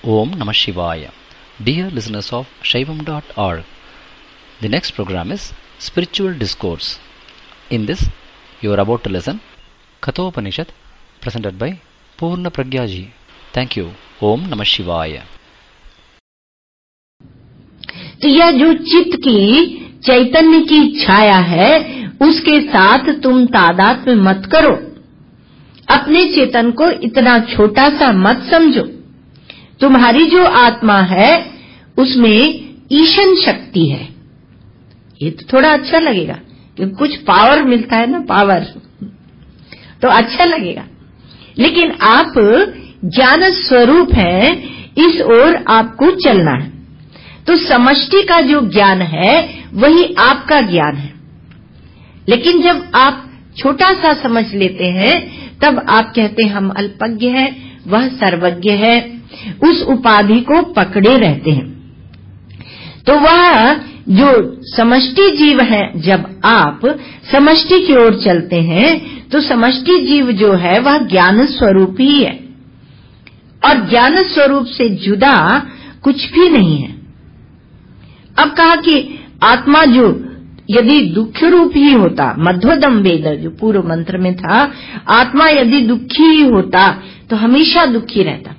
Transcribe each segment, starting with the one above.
Om Namah Shivaya. Dear listeners of Shaivam.org, the next program is Spiritual Discourse. In this, you are about to listen Kathopanishad, presented by Purna Pragya Ji. Thank you. Om Namah Shivaya. तो यह जो चित्त की चैतन्य की छाया है, उसके साथ तुम तादात्म्य मत करो। अपने चेतन को इतना छोटा सा मत समझो। तुम्हारी जो आत्मा है उसमें ईशन शक्ति है। ये तो थोड़ा अच्छा लगेगा कि कुछ पावर मिलता है ना, पावर तो अच्छा लगेगा, लेकिन आप ज्ञान स्वरूप हैं, इस ओर आपको चलना है। तो समष्टि का जो ज्ञान है वही आपका ज्ञान है, लेकिन जब आप छोटा सा समझ लेते हैं तब आप कहते हैं हम अल्पज्ञ हैं, वह सर्वज्ञ है, उस उपाधि को पकड़े रहते हैं। तो वह जो समष्टि जीव है, जब आप समष्टि की ओर चलते हैं तो समष्टि जीव जो है वह ज्ञान स्वरूप ही है, और ज्ञान स्वरूप से जुदा कुछ भी नहीं है। अब कहा कि आत्मा जो यदि दुख रूप ही होता, मध्वदम वेद जो पूर्व मंत्र में था, आत्मा यदि दुखी ही होता तो हमेशा दुखी रहता।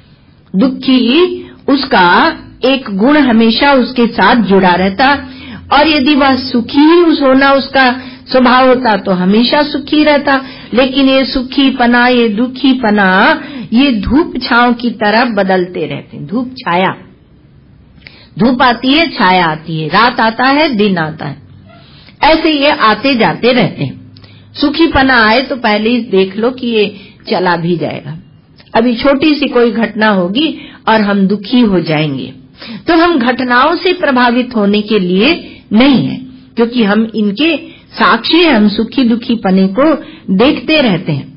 दुखी उसका एक गुण हमेशा उसके साथ जुड़ा रहता, और यदि वह सुखी ही होना उसका स्वभाव होता तो हमेशा सुखी रहता। लेकिन ये सुखी पना, ये दुखी पना, ये धूप छांव की तरह बदलते रहते हैं। धूप छाया, धूप आती है, छाया आती है, रात आता है, दिन आता है, ऐसे ये आते जाते रहते हैं। सुखी पना आए तो पहले ही देख लो कि ये चला भी जाएगा। अभी छोटी सी कोई घटना होगी और हम दुखी हो जाएंगे। तो हम घटनाओं से प्रभावित होने के लिए नहीं है, क्योंकि हम इनके साक्षी हैं, हम सुखी दुखी पने को देखते रहते हैं।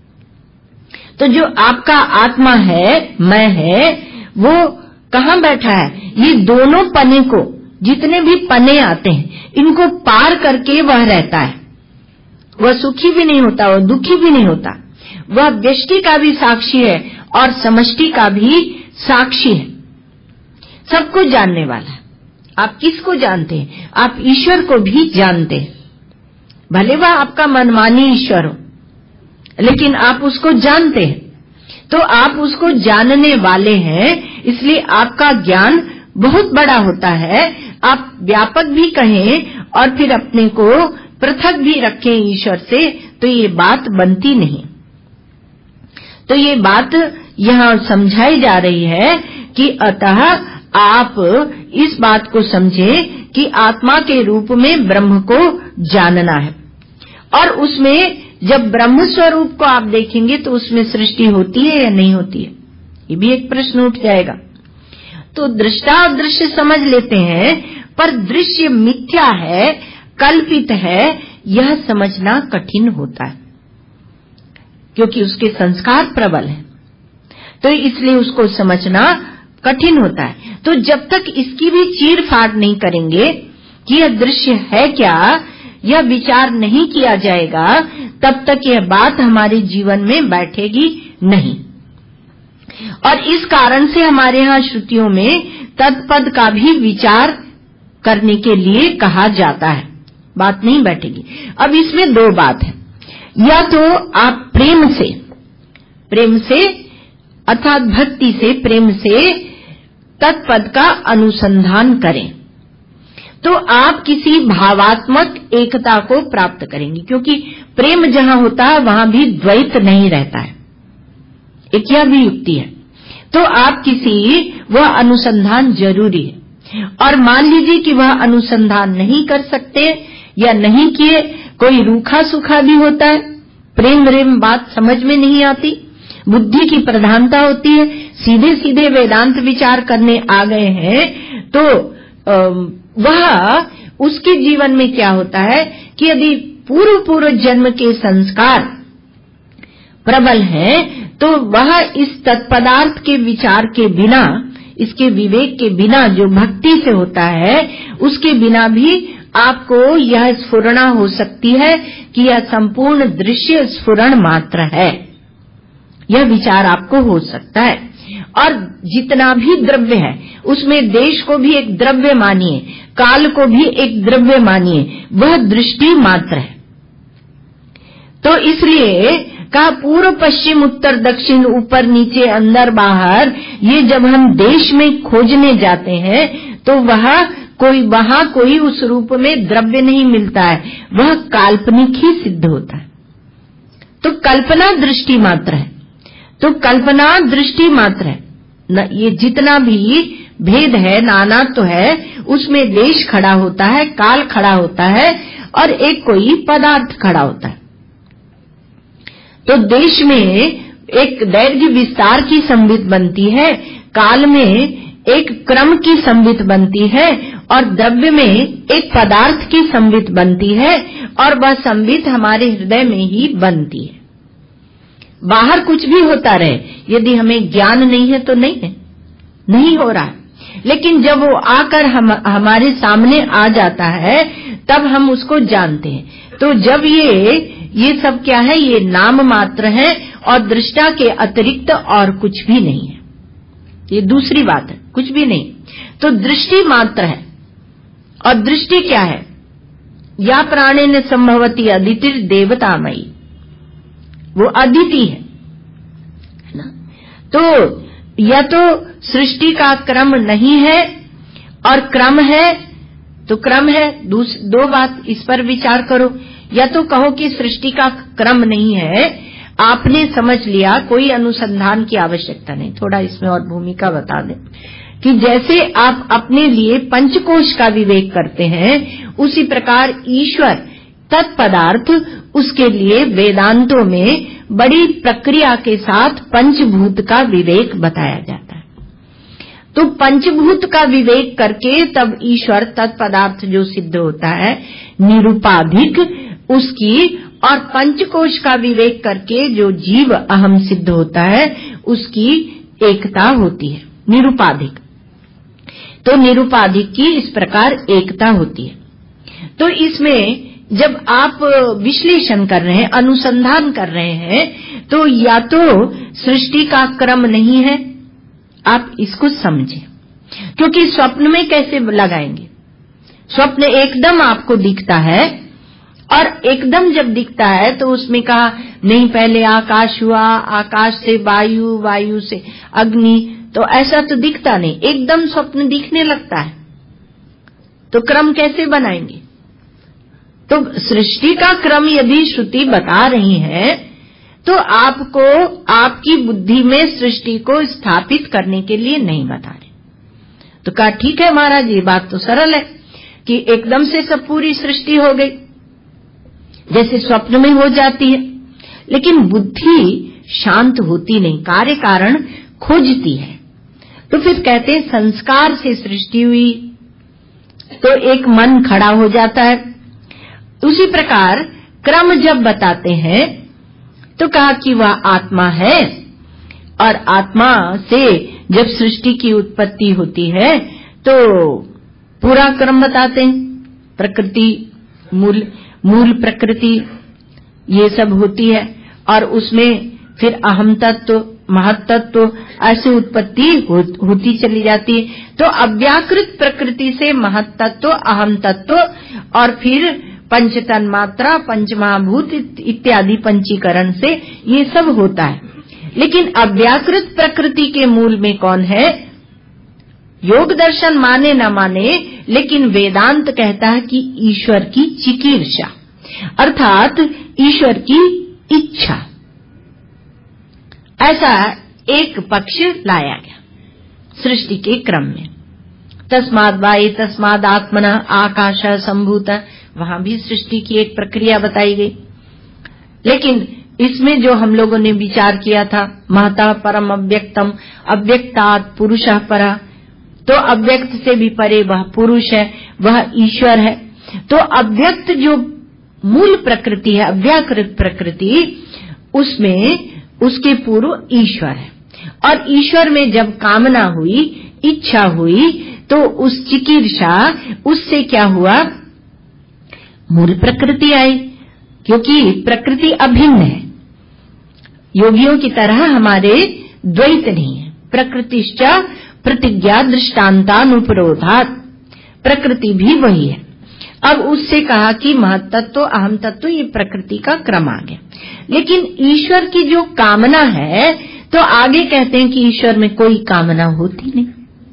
तो जो आपका आत्मा है, मैं है, वो कहाँ बैठा है? ये दोनों पने को, जितने भी पने आते हैं, इनको पार करके वह रहता है। वह सुखी भी नहीं होता, वह दुखी भी नहीं होता। वह व्यष्टि का भी साक्षी है और समष्टि का भी साक्षी है, सबको जानने वाला है। आप किसको जानते हैं? आप ईश्वर को भी जानते हैं। भले वह आपका मनमानी ईश्वर हो, लेकिन आप उसको जानते हैं। तो आप उसको जानने वाले हैं, इसलिए आपका ज्ञान बहुत बड़ा होता है। आप व्यापक भी कहें और फिर अपने को पृथक भी रखें ईश्वर से, तो ये बात बनती नहीं। तो ये बात यहाँ समझाई जा रही है कि अतः आप इस बात को समझें कि आत्मा के रूप में ब्रह्म को जानना है, और उसमें जब ब्रह्म स्वरूप को आप देखेंगे तो उसमें सृष्टि होती है या नहीं होती है, ये भी एक प्रश्न उठ जाएगा। तो दृष्टा और दृश्य समझ लेते हैं, पर दृश्य मिथ्या है, कल्पित है, यह समझना कठिन होता है, क्योंकि उसके संस्कार प्रबल हैं। तो इसलिए उसको समझना कठिन होता है। तो जब तक इसकी भी चीर फाड़ नहीं करेंगे कि यह दृश्य है क्या, यह विचार नहीं किया जाएगा, तब तक यह बात हमारे जीवन में बैठेगी नहीं। और इस कारण से हमारे यहाँ श्रुतियों में तत्पद का भी विचार करने के लिए कहा जाता है, बात नहीं बैठेगी। अब इसमें दो बात है, या तो आप प्रेम से अर्थात भक्ति से, प्रेम से तत्पद का अनुसंधान करें, तो आप किसी भावात्मक एकता को प्राप्त करेंगे, क्योंकि प्रेम जहाँ होता है वहाँ भी द्वैत नहीं रहता है। एक यह भी युक्ति है। तो आप वह अनुसंधान जरूरी है। और मान लीजिए कि वह अनुसंधान नहीं कर सकते या नहीं किए, कोई रूखा सूखा भी होता है, प्रेम बात समझ में नहीं आती, बुद्धि की प्रधानता होती है, सीधे सीधे वेदांत विचार करने आ गए हैं, तो वह उसके जीवन में क्या होता है कि यदि पूर्व जन्म के संस्कार प्रबल हैं, तो वह इस तत्पदार्थ के विचार के बिना, इसके विवेक के बिना, जो भक्ति से होता है, उसके बिना भी आपको यह स्फुरणा हो सकती है कि यह संपूर्ण दृश्य स्फुरण मात्र है। यह विचार आपको हो सकता है। और जितना भी द्रव्य है उसमें देश को भी एक द्रव्य मानिए, काल को भी एक द्रव्य मानिए, वह दृष्टि मात्र है। तो इसलिए कहा पूर्व पश्चिम उत्तर दक्षिण ऊपर नीचे अंदर बाहर, ये जब हम देश में खोजने जाते हैं तो वहां कोई उस रूप में द्रव्य नहीं मिलता है, वह काल्पनिक ही सिद्ध होता है। तो कल्पना दृष्टि मात्र है, तो कल्पना दृष्टि मात्र है न, ये जितना भी भेद है, नाना तो है, उसमें देश खड़ा होता है, काल खड़ा होता है और एक कोई पदार्थ खड़ा होता है। तो देश में एक दैर्घ्य विस्तार की संवित बनती है, काल में एक क्रम की संवित बनती है और द्रव्य में एक पदार्थ की संवित बनती है, और वह संवित हमारे हृदय में ही बनती है। बाहर कुछ भी होता रहे, यदि हमें ज्ञान नहीं है तो नहीं हो रहा है, लेकिन जब वो आकर हमारे सामने आ जाता है तब हम उसको जानते हैं। तो जब ये सब क्या है, ये नाम मात्र है और दृष्टा के अतिरिक्त और कुछ भी नहीं है, ये दूसरी बात है, कुछ भी नहीं। तो दृष्टि मात्र है, और दृष्टि क्या है, या प्राणेन संभवती अदितिर देवतामयी, वो अदिति है ना। तो या तो सृष्टि का क्रम नहीं है और क्रम है, तो क्रम है, दो बात इस पर विचार करो। या तो कहो कि सृष्टि का क्रम नहीं है, आपने समझ लिया, कोई अनुसंधान की आवश्यकता नहीं। थोड़ा इसमें और भूमिका बता दें कि जैसे आप अपने लिए पंचकोश का विवेक करते हैं, उसी प्रकार ईश्वर तत्पदार्थ, उसके लिए वेदांतों में बड़ी प्रक्रिया के साथ पंचभूत का विवेक बताया जाता है। तो पंचभूत का विवेक करके तब ईश्वर तत्पदार्थ जो सिद्ध होता है निरुपाधिक उसकी, और पंचकोश का विवेक करके जो जीव अहम सिद्ध होता है उसकी एकता होती है, निरुपाधिक। तो निरुपाधिक की इस प्रकार एकता होती है। तो इसमें जब आप विश्लेषण कर रहे हैं, अनुसंधान कर रहे हैं, तो या तो सृष्टि का क्रम नहीं है, आप इसको समझें, क्योंकि स्वप्न में कैसे लगाएंगे, स्वप्न एकदम आपको दिखता है, और एकदम जब दिखता है तो उसमें कहा नहीं पहले आकाश हुआ, आकाश से वायु, वायु से अग्नि, तो ऐसा तो दिखता नहीं, एकदम स्वप्न दिखने लगता है, तो क्रम कैसे बनाएंगे। तो सृष्टि का क्रम यदि श्रुति बता रही है तो आपको आपकी बुद्धि में सृष्टि को स्थापित करने के लिए नहीं बता रहे। तो कहा ठीक है महाराज, ये बात तो सरल है कि एकदम से सब पूरी सृष्टि हो गई जैसे स्वप्न में हो जाती है, लेकिन बुद्धि शांत होती नहीं, कार्य कारण खोजती है। तो फिर कहते हैं संस्कार से सृष्टि हुई, तो एक मन खड़ा हो जाता है। उसी प्रकार क्रम जब बताते हैं तो कहा कि वह आत्मा है, और आत्मा से जब सृष्टि की उत्पत्ति होती है तो पूरा क्रम बताते हैं, प्रकृति, मूल प्रकृति ये सब होती है, और उसमें फिर अहम तत्व, महत्तत्व, ऐसे उत्पत्ति होती चली जाती है। तो अव्याकृत प्रकृति से महत्तत्व, अहम तत्व, और फिर पंच तन्मात्रा, पंचमहाभूत इत्यादि पंचीकरण से ये सब होता है। लेकिन अव्याकृत प्रकृति के मूल में कौन है, योग दर्शन माने न माने, लेकिन वेदांत कहता है कि ईश्वर की चिकीर्षा, अर्थात ईश्वर की इच्छा, ऐसा एक पक्ष लाया गया सृष्टि के क्रम में। तस्माद् वायु तस्माद् आत्मना आकाश संभूत, वहां भी सृष्टि की एक प्रक्रिया बताई गई। लेकिन इसमें जो हम लोगों ने विचार किया था, महता परम अव्यक्तम, अव्यक्तात् पुरुषः परः, तो अव्यक्त से भी परे वह पुरुष है, वह ईश्वर है। तो अव्यक्त जो मूल प्रकृति है, अव्याकृत प्रकृति, उसमें उसके पूर्व ईश्वर है, और ईश्वर में जब कामना हुई, इच्छा हुई, तो उस चिकीर्षा, उससे क्या हुआ, मूल प्रकृति आई, क्योंकि प्रकृति अभिन्न है। योगियों की तरह हमारे द्वैत नहीं है, प्रकृतिश्च प्रतिज्ञा दृष्टान्तानुपरोधात्, प्रकृति भी वही है। अब उससे कहा कि महत्तत्व अहम तत्व ये प्रकृति का क्रम आ गया, लेकिन ईश्वर की जो कामना है तो आगे कहते हैं कि ईश्वर में कोई कामना होती नहीं।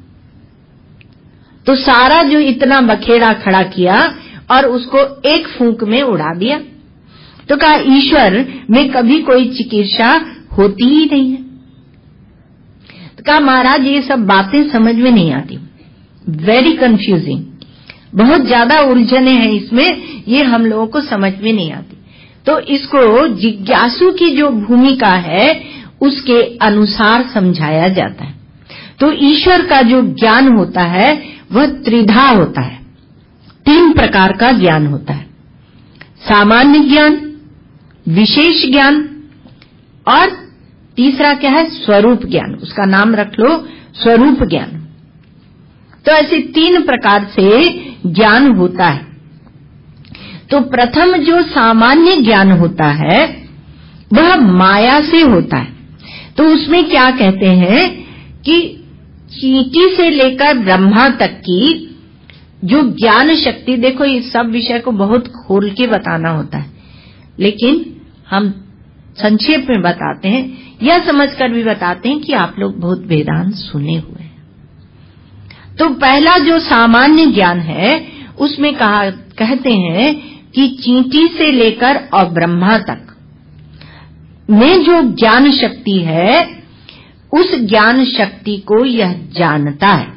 तो सारा जो इतना बखेड़ा खड़ा किया और उसको एक फूंक में उड़ा दिया। तो कहा ईश्वर में कभी कोई चिकित्सा होती ही नहीं है। तो कहा महाराज ये सब बातें समझ में नहीं आती, वेरी कंफ्यूजिंग, बहुत ज्यादा उलझने हैं इसमें, ये हम लोगों को समझ में नहीं आती। तो इसको जिज्ञासु की जो भूमिका है उसके अनुसार समझाया जाता है। तो ईश्वर का जो ज्ञान होता है वह त्रिधा होता है, 3 प्रकार का ज्ञान होता है, सामान्य ज्ञान, विशेष ज्ञान और तीसरा क्या है, स्वरूप ज्ञान। उसका नाम रख लो स्वरूप ज्ञान। तो ऐसे 3 प्रकार से ज्ञान होता है। तो प्रथम जो सामान्य ज्ञान होता है वह माया से होता है। तो उसमें क्या कहते हैं कि चींटी से लेकर ब्रह्मा तक की जो ज्ञान शक्ति, देखो इस सब विषय को बहुत खोल के बताना होता है, लेकिन हम संक्षेप में बताते हैं, यह समझकर भी बताते हैं कि आप लोग बहुत वेदांत सुने हुए हैं। तो पहला जो सामान्य ज्ञान है उसमें कहते हैं कि चींटी से लेकर और ब्रह्मा तक में जो ज्ञान शक्ति है उस ज्ञान शक्ति को यह जानता है।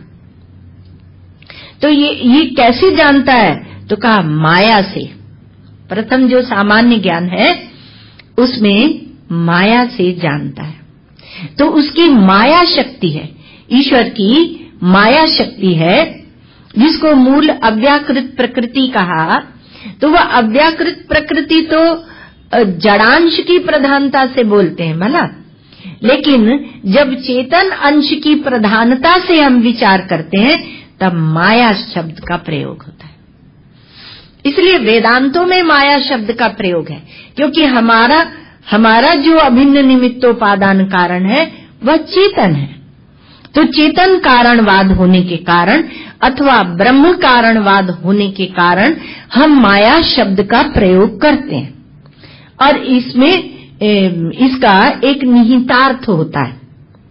तो ये कैसे जानता है, तो कहा माया से। प्रथम जो सामान्य ज्ञान है उसमें माया से जानता है। तो उसकी माया शक्ति है, ईश्वर की माया शक्ति है, जिसको मूल अव्याकृत प्रकृति कहा। तो वह अव्याकृत प्रकृति तो जड़ांश की प्रधानता से बोलते हैं भला, लेकिन जब चेतन अंश की प्रधानता से हम विचार करते हैं तब माया शब्द का प्रयोग होता है। इसलिए वेदांतों में माया शब्द का प्रयोग है, क्योंकि हमारा जो अभिन्न निमित्तोपादान कारण है वह चेतन है। तो चेतन कारणवाद होने के कारण अथवा ब्रह्म कारणवाद होने के कारण हम माया शब्द का प्रयोग करते हैं, और इसमें इसका एक निहितार्थ होता है।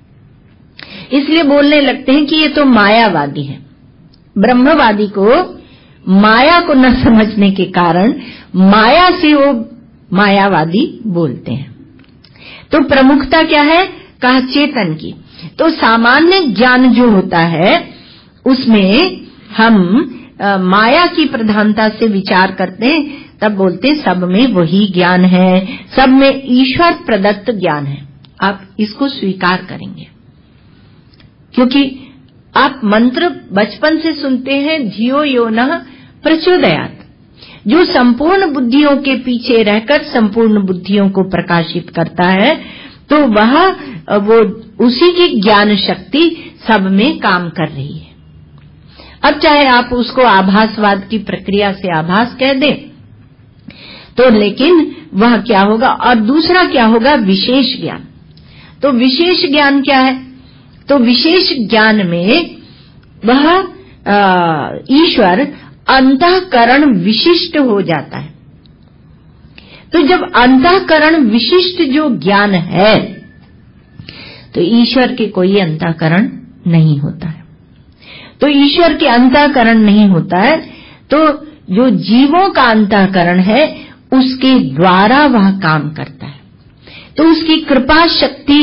इसलिए बोलने लगते हैं कि ये तो मायावादी है। ब्रह्मवादी को माया को न समझने के कारण माया से वो मायावादी बोलते हैं। तो प्रमुखता क्या है, कहा चेतन की। तो सामान्य ज्ञान जो होता है उसमें हम माया की प्रधानता से विचार करते हैं, तब बोलते सब में वही ज्ञान है, सब में ईश्वर प्रदत्त ज्ञान है। आप इसको स्वीकार करेंगे, क्योंकि आप मंत्र बचपन से सुनते हैं, धियो यो नः प्रचोदयात्, जो संपूर्ण बुद्धियों के पीछे रहकर संपूर्ण बुद्धियों को प्रकाशित करता है। तो वो उसी की ज्ञान शक्ति सब में काम कर रही है। अब चाहे आप उसको आभासवाद की प्रक्रिया से आभास कह दें, तो लेकिन वह क्या होगा। और दूसरा क्या होगा, विशेष ज्ञान। तो विशेष ज्ञान क्या है, तो विशेष ज्ञान में वह ईश्वर अंतःकरण विशिष्ट हो जाता है। तो जब अंतःकरण विशिष्ट जो ज्ञान है तो ईश्वर के कोई अंतःकरण नहीं होता है। तो ईश्वर के अंतःकरण नहीं होता है, तो जो जीवों का अंतःकरण है उसके द्वारा वह काम करता है। तो उसकी कृपा शक्ति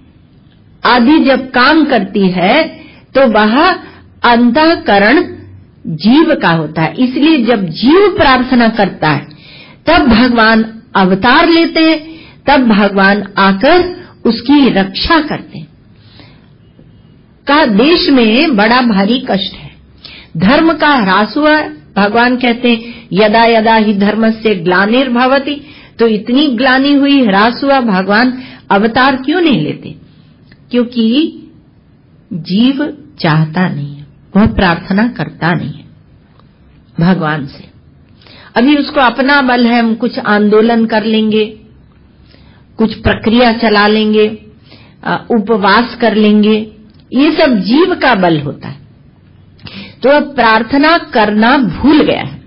आदि जब काम करती है तो वह अंतःकरण जीव का होता है। इसलिए जब जीव प्रार्थना करता है तब भगवान अवतार लेते हैं, तब भगवान आकर उसकी रक्षा करते हैं। का देश में बड़ा भारी कष्ट है, धर्म का ह्रास हुआ। भगवान कहते हैं यदा यदा ही धर्मस्य ग्लानिर्भवति, तो इतनी ग्लानि हुई, ह्रास हुआ, भगवान अवतार क्यों नहीं लेते? क्योंकि जीव चाहता नहीं है, वह प्रार्थना करता नहीं है भगवान से। अभी उसको अपना बल है, हम कुछ आंदोलन कर लेंगे, कुछ प्रक्रिया चला लेंगे, उपवास कर लेंगे, ये सब जीव का बल होता है। तो अब प्रार्थना करना भूल गया है।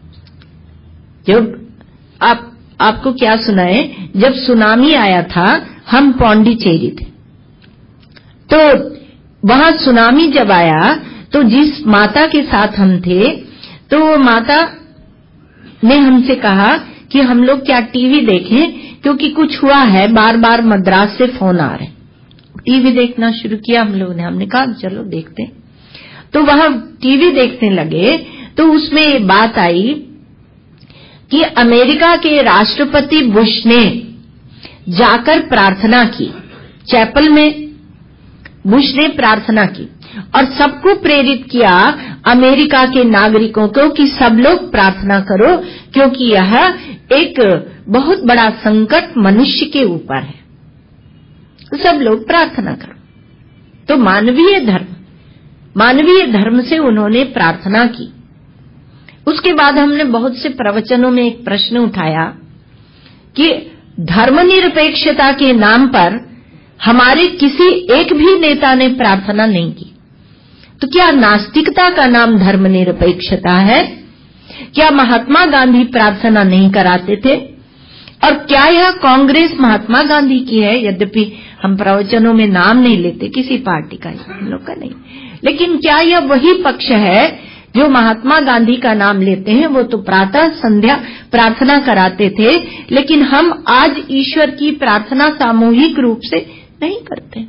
जब आपको क्या सुनाए, जब सुनामी आया था, हम पौंडीचेरी थे, तो वहां सुनामी जब आया तो जिस माता के साथ हम थे, तो वो माता ने हमसे कहा कि हम लोग क्या टीवी देखें, क्योंकि कुछ हुआ है, बार बार मद्रास से फोन आ रहे। टीवी देखना शुरू किया हम लोगों ने। हमने कहा चलो देखते हैं। तो वहां टीवी देखने लगे तो उसमें बात आई कि अमेरिका के राष्ट्रपति बुश ने जाकर प्रार्थना की, चैपल में बुश ने प्रार्थना की और सबको प्रेरित किया, अमेरिका के नागरिकों को, कि सब लोग प्रार्थना करो, क्योंकि यह एक बहुत बड़ा संकट मनुष्य के ऊपर है, तो सब लोग प्रार्थना करो। तो मानवीय धर्म से उन्होंने प्रार्थना की। उसके बाद हमने बहुत से प्रवचनों में एक प्रश्न उठाया कि धर्मनिरपेक्षता के नाम पर हमारे किसी एक भी नेता ने प्रार्थना नहीं की, तो क्या नास्तिकता का नाम धर्मनिरपेक्षता है? क्या महात्मा गांधी प्रार्थना नहीं कराते थे? और क्या यह कांग्रेस महात्मा गांधी की है? यद्यपि हम प्रवचनों में नाम नहीं लेते किसी पार्टी का, हम लोग का नहीं, लेकिन क्या यह वही पक्ष है जो महात्मा गांधी का नाम लेते हैं? वो तो प्रातः संध्या प्रार्थना कराते थे, लेकिन हम आज ईश्वर की प्रार्थना सामूहिक रूप से नहीं करते,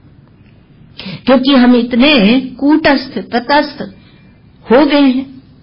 क्योंकि हम इतने कूटस्थ तटस्थ हो गए हैं।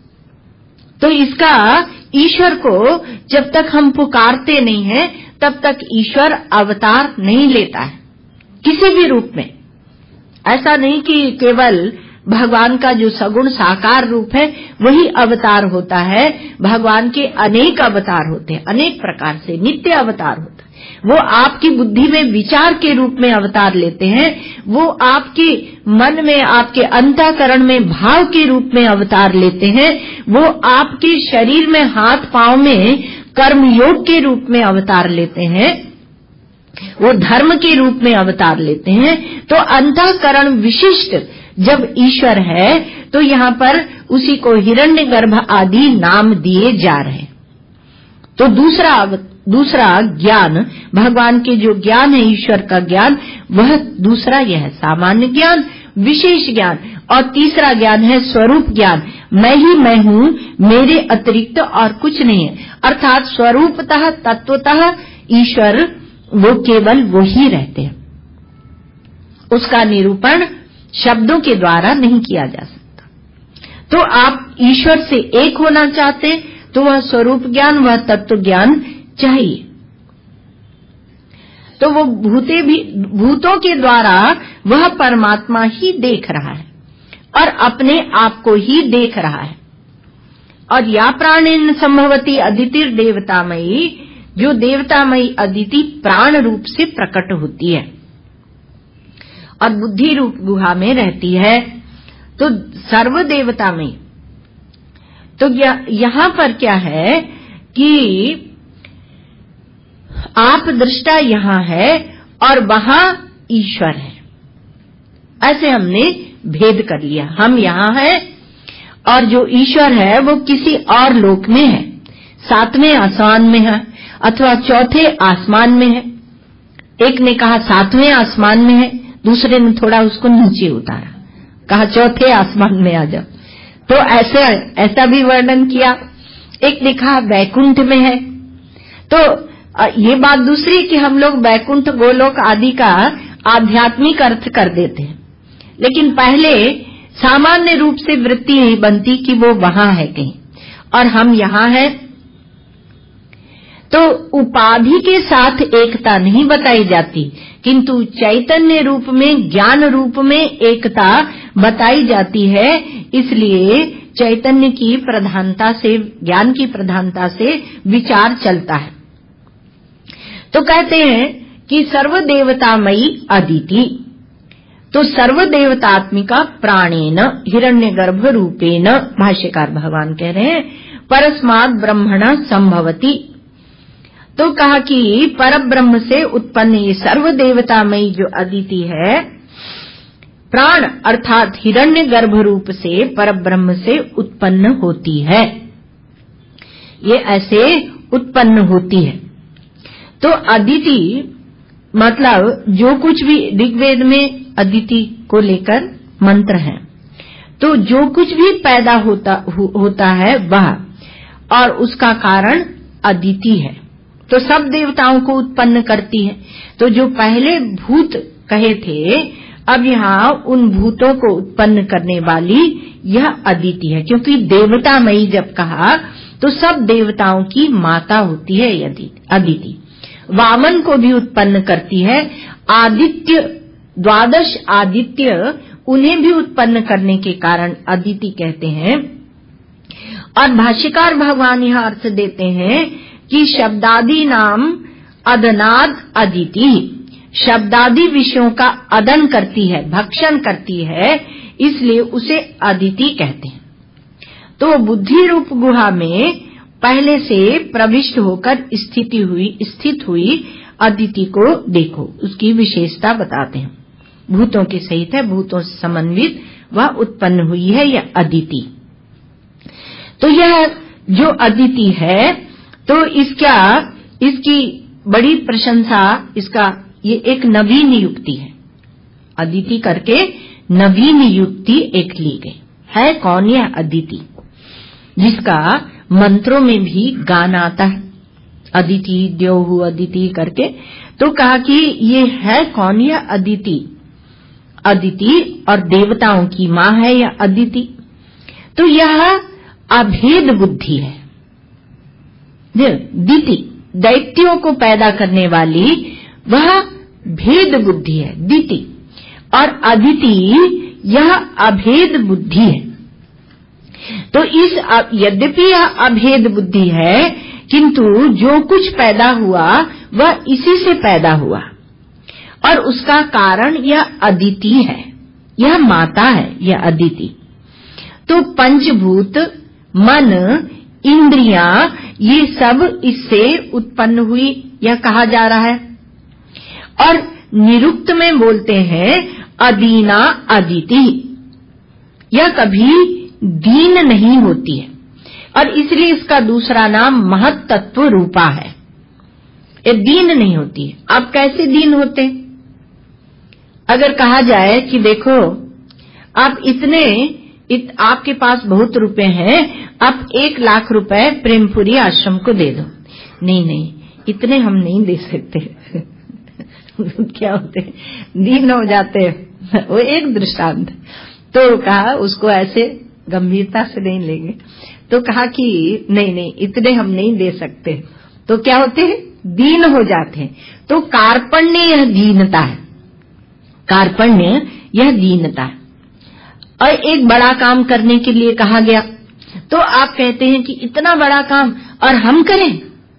तो इसका ईश्वर को जब तक हम पुकारते नहीं हैं, तब तक ईश्वर अवतार नहीं लेता है किसी भी रूप में। ऐसा नहीं कि केवल भगवान का जो सगुण साकार रूप है वही अवतार होता है। भगवान के अनेक अवतार होते हैं, अनेक प्रकार से नित्य अवतार होता है। वो आपकी बुद्धि में विचार के रूप में अवतार लेते हैं, वो आपके मन में, आपके अंतःकरण में भाव के रूप में अवतार लेते हैं, वो आपके शरीर में, हाथ पांव में कर्म योग के रूप में अवतार लेते हैं, वो धर्म के रूप में अवतार लेते हैं। तो अंतःकरण विशिष्ट जब ईश्वर है, तो यहाँ पर उसी को हिरण्यगर्भ आदि नाम दिए जा रहे हैं। तो दूसरा ज्ञान, भगवान के जो ज्ञान है, ईश्वर का ज्ञान, वह दूसरा यह है सामान्य ज्ञान, विशेष ज्ञान। और तीसरा ज्ञान है स्वरूप ज्ञान, मैं ही मैं हूँ, मेरे अतिरिक्त और कुछ नहीं है। अर्थात स्वरूपतः, तत्वतः ईश्वर वो केवल वो ही रहते हैं। उसका निरूपण शब्दों के द्वारा नहीं किया जा सकता। तो आप ईश्वर से एक होना चाहते, तो वह स्वरूप ज्ञान, वह तत्व ज्ञान चाहिए। तो वो भूतों के द्वारा वह परमात्मा ही देख रहा है और अपने आप को ही देख रहा है। और या प्राणेन संभवती अदितिर देवतामयी, जो देवतामयी अदिति प्राण रूप से प्रकट होती है और बुद्धि रूप गुहा में रहती है, तो सर्वदेवतामयी। तो यहाँ पर क्या है कि आप दृष्टा यहाँ है और वहां ईश्वर है, ऐसे हमने भेद कर लिया। हम यहाँ हैं और जो ईश्वर है वो किसी और लोक में है, 7वें आसमान में है अथवा 4थे आसमान में है। एक ने कहा 7वें आसमान में है, दूसरे ने थोड़ा उसको नीचे उतारा, कहा 4थे आसमान में आ जाओ। तो ऐसा भी वर्णन किया। एक ने कहा वैकुंठ में है। तो ये बात दूसरी कि हम लोग वैकुंठ, गोलोक आदि का आध्यात्मिक अर्थ कर देते हैं, लेकिन पहले सामान्य रूप से वृत्ति नहीं बनती कि वो वहां है कहीं और हम यहाँ हैं। तो उपाधि के साथ एकता नहीं बताई जाती, किंतु चैतन्य रूप में, ज्ञान रूप में एकता बताई जाती है। इसलिए चैतन्य की प्रधानता से, ज्ञान की प्रधानता से विचार चलता है। तो कहते हैं कि सर्वदेवतामयी अदिति, तो सर्वदेवतात्मिका प्राणेन हिरण्यगर्भ रूपेण, भाष्यकार भगवान कह रहे हैं, परस्मात् ब्रह्मण संभवति। तो कहा कि परब्रह्म से उत्पन्न ये सर्व देवतामयी जो अदिति है, प्राण अर्थात हिरण्य गर्भ रूप से परब्रह्म से उत्पन्न होती है। ये ऐसे उत्पन्न होती है। तो अदिति मतलब जो कुछ भी ऋग्वेद में अदिति को लेकर मंत्र है, तो जो कुछ भी पैदा होता है वह, और उसका कारण अदिति है। तो सब देवताओं को उत्पन्न करती है। तो जो पहले भूत कहे थे, अब यहाँ उन भूतों को उत्पन्न करने वाली यह अदिति है, क्योंकि देवतामयी जब कहा तो सब देवताओं की माता होती है अदिति। वामन को भी उत्पन्न करती है। आदित्य, द्वादश आदित्य, उन्हें भी उत्पन्न करने के कारण अदिति कहते हैं। और भाष्यकार भगवान यह अर्थ देते हैं कि शब्दादि नाम अदनाद अदिति, शब्दादि विषयों का अदन करती है, भक्षण करती है, इसलिए उसे अदिति कहते हैं। तो बुद्धि रूप गुहा में पहले से प्रविष्ट होकर स्थित हुई अदिति को देखो, उसकी विशेषता बताते हैं। भूतों के सहित है, भूतों से समन्वित वह उत्पन्न हुई है यह अदिति। तो यह जो अदिति है, तो इसकी बड़ी प्रशंसा, इसका ये एक नवीन युक्ति है। अदिति करके नवीन युक्ति एक ली गई है। कौन यह अदिति, जिसका मंत्रों में भी गान आता है, अदिति द्योहु अदिति करके। तो कहा कि ये है कौन यह अदिति, अदिति और देवताओं की माँ है यह अदिति। तो यह अभेद बुद्धि है। दिति दैत्यों को पैदा करने वाली वह भेद बुद्धि है दिति, और अदिति यह अभेद बुद्धि है। तो इस यद्यपि यह अभेद बुद्धि है, किंतु जो कुछ पैदा हुआ वह इसी से पैदा हुआ, और उसका कारण यह अदिति है, यह माता है यह अदिति। तो पंचभूत, मन, इंद्रियां, ये सब इससे उत्पन्न हुई यह कहा जा रहा है। और निरुक्त में बोलते हैं अदीना अदिति, यह कभी दीन नहीं होती है, और इसलिए इसका दूसरा नाम महत्तत्व रूपा है। ये दीन नहीं होती है। अब कैसे दीन होते? अगर कहा जाए कि देखो आप आपके पास बहुत रुपए हैं, आप 1 लाख रुपए प्रेमपुरी आश्रम को दे दो। नहीं, इतने हम नहीं दे सकते। क्या होते, दीन हो जाते हैं। वो एक दृष्टांत। तो कहा उसको ऐसे गंभीरता से नहीं लेंगे, तो कहा कि नहीं, इतने हम नहीं दे सकते। तो क्या होते हैं, दीन हो जाते हैं। तो कार्पण्य यह दीनता है, कार्पण्य यह दीनता है। और एक बड़ा काम करने के लिए कहा गया, तो आप कहते हैं कि इतना बड़ा काम और हम करें।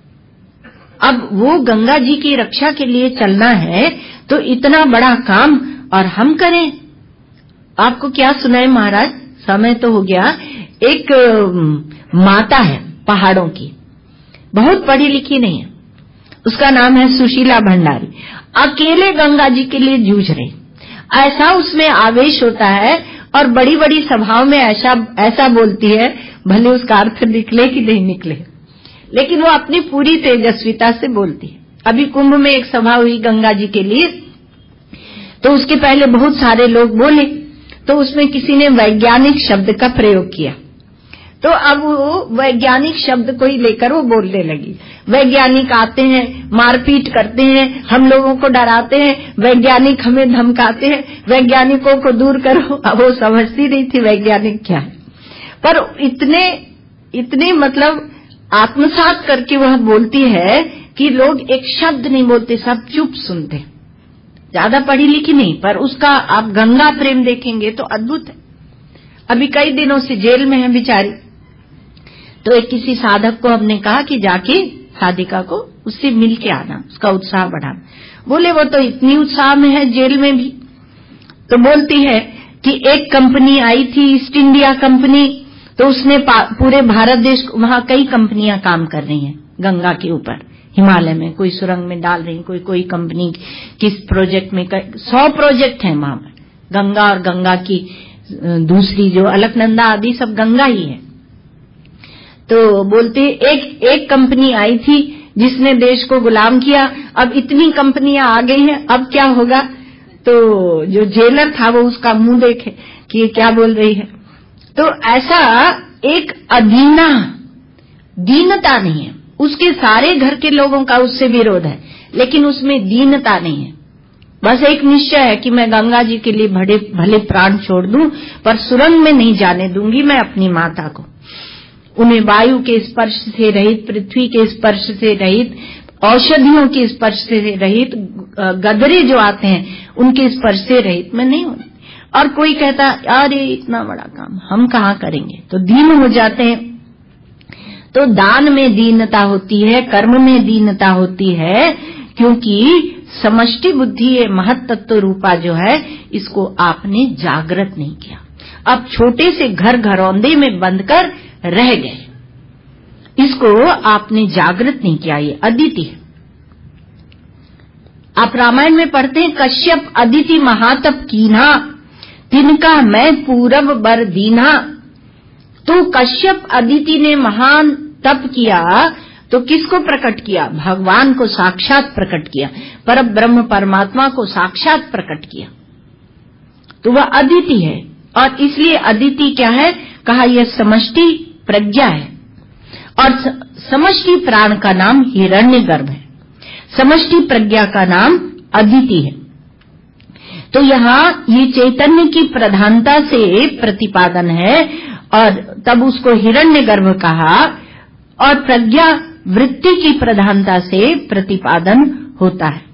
अब वो गंगा जी की रक्षा के लिए चलना है, तो इतना बड़ा काम और हम करें। आपको क्या सुनाए महाराज, समय तो हो गया। एक माता है पहाड़ों की, बहुत पढ़ी लिखी नहीं है, उसका नाम है सुशीला भंडारी। अकेले गंगा जी के लिए जूझ रही, ऐसा उसमें आवेश होता है, और बड़ी बड़ी सभाओं में ऐसा बोलती है, भले उसका अर्थ निकले कि नहीं निकले, लेकिन वो अपनी पूरी तेजस्विता से बोलती है। अभी कुंभ में एक सभा हुई गंगा जी के लिए, तो उसके पहले बहुत सारे लोग बोले, तो उसमें किसी ने वैज्ञानिक शब्द का प्रयोग किया। तो अब वो वैज्ञानिक शब्द को ही लेकर वो बोलने लगी। वैज्ञानिक आते हैं, मारपीट करते हैं, हम लोगों को डराते हैं, वैज्ञानिक हमें धमकाते हैं, वैज्ञानिकों को दूर करो। अब वो समझती नहीं थी वैज्ञानिक क्या है, पर इतने मतलब आत्मसात करके वह बोलती है कि लोग एक शब्द नहीं बोलते, सब चुप सुनते। ज्यादा पढ़ी लिखी नहीं, पर उसका आप गंगा प्रेम देखेंगे तो अद्भुत है। अभी कई दिनों से जेल में है बेचारी। तो एक किसी साधक को हमने कहा कि जाके साधिका को उससे मिल के आना, उसका उत्साह बढ़ाना। बोले वो तो इतनी उत्साह में है जेल में भी। तो बोलती है कि एक कंपनी आई थी, ईस्ट इंडिया कंपनी, तो उसने पूरे भारत देश, वहां कई कंपनियां काम कर रही हैं गंगा के ऊपर, हिमालय में कोई सुरंग में डाल रही, कोई कंपनी किस प्रोजेक्ट में, 100 प्रोजेक्ट हैं वहां पर। गंगा और गंगा की दूसरी जो अलकनंदा आदि सब गंगा ही है। तो बोलते एक कंपनी आई थी जिसने देश को गुलाम किया, अब इतनी कंपनियां आ गई हैं, अब क्या होगा। तो जो जेलर था वो उसका मुंह देखे कि ये क्या बोल रही है। तो ऐसा एक दीनता नहीं है। उसके सारे घर के लोगों का उससे विरोध है, लेकिन उसमें दीनता नहीं है। बस एक निश्चय है कि मैं गंगा जी के लिए भले प्राण छोड़ दूं, पर सुरंग में नहीं जाने दूंगी मैं अपनी माता को। उन्हें वायु के स्पर्श से रहित, पृथ्वी के स्पर्श से रहित, औषधियों के स्पर्श से रहित, गदरे जो आते हैं उनके स्पर्श से रहित मैं नहीं हूं। और कोई कहता अरे इतना बड़ा काम हम कहाँ करेंगे, तो दीन हो जाते हैं। तो दान में दीनता होती है, कर्म में दीनता होती है, क्योंकि समष्टि बुद्धि ये महत्त्व रूपा जो है इसको आपने जागृत नहीं किया। अब छोटे से घरौंदे में बंधकर रह गए, इसको आपने जागृत नहीं किया। ये अदिति है। आप रामायण में पढ़ते हैं, कश्यप अदिति महातप कीन्हा, तिनका मैं पूरब बर दीन्हा। तो कश्यप अदिति ने महान तप किया, तो किसको प्रकट किया? भगवान को साक्षात प्रकट किया, परम ब्रह्म परमात्मा को साक्षात प्रकट किया। तो वह अदिति है। और इसलिए अदिति क्या है? कहा यह समष्टि प्रज्ञा है, और समष्टि प्राण का नाम हिरण्यगर्भ है, समष्टि प्रज्ञा का नाम अदिति है। तो यहाँ ये चैतन्य की प्रधानता से प्रतिपादन है, और तब उसको हिरण्यगर्भ कहा, और प्रज्ञा वृत्ति की प्रधानता से प्रतिपादन होता है।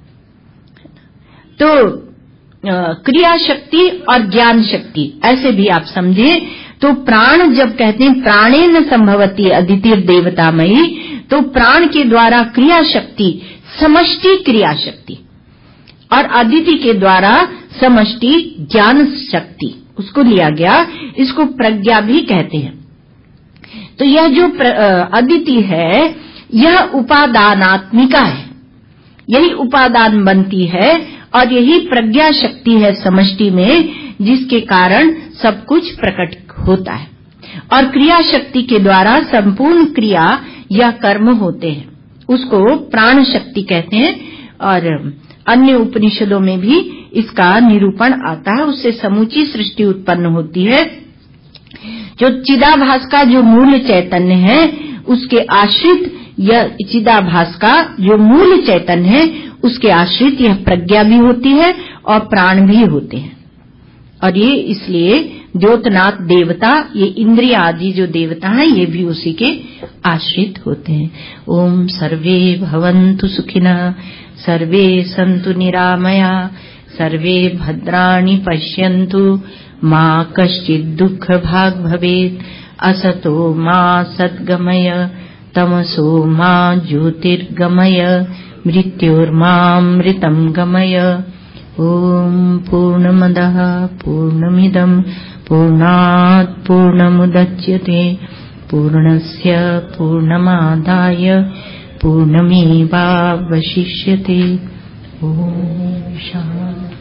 तो क्रिया शक्ति और ज्ञान शक्ति ऐसे भी आप समझे। तो प्राण जब कहते हैं प्राणेन संभवती अदिति देवतामयी, तो प्राण के द्वारा क्रिया शक्ति समष्टि क्रिया शक्ति, और अदिति के द्वारा समष्टि ज्ञान शक्ति उसको लिया गया। इसको प्रज्ञा भी कहते हैं। तो यह जो अदिति है यह उपादानात्मिका है, यही उपादान बनती है, और यही प्रज्ञा शक्ति है समष्टि में, जिसके कारण सब कुछ प्रकट होता है। और क्रिया शक्ति के द्वारा संपूर्ण क्रिया या कर्म होते हैं, उसको प्राण शक्ति कहते हैं। और अन्य उपनिषदों में भी इसका निरूपण आता है। उससे समूची सृष्टि उत्पन्न होती है। जो चिदाभास का जो मूल चैतन्य है, उसके आश्रित यह चिदाभास का जो मूल चैतन्य है, उसके आश्रित यह प्रज्ञा भी होती है और प्राण भी होते हैं। और ये इसलिए द्योतनाथ देवता, ये इंद्रिय आदि जो देवता हैं, ये भी उसी के आश्रित होते हैं। ओम सर्वे भवन्तु सुखिनः, सर्वे सन्तु निरामया, सर्वे भद्राणि पश्यन्तु, मा कश्चित् दुःखभाग् भवेत्। असतो मा सद्गमय, तमसो मा ज्योतिर्गमय, मृत्योर्मामृतं गमय। ओम पूर्णमदः पूर्णमिदं पूर्णात् पूर्णमुदच्यते, पूर्णस्य पूर्णमादाय पूर्णमेवावशिष्यते। ओम शान्ति।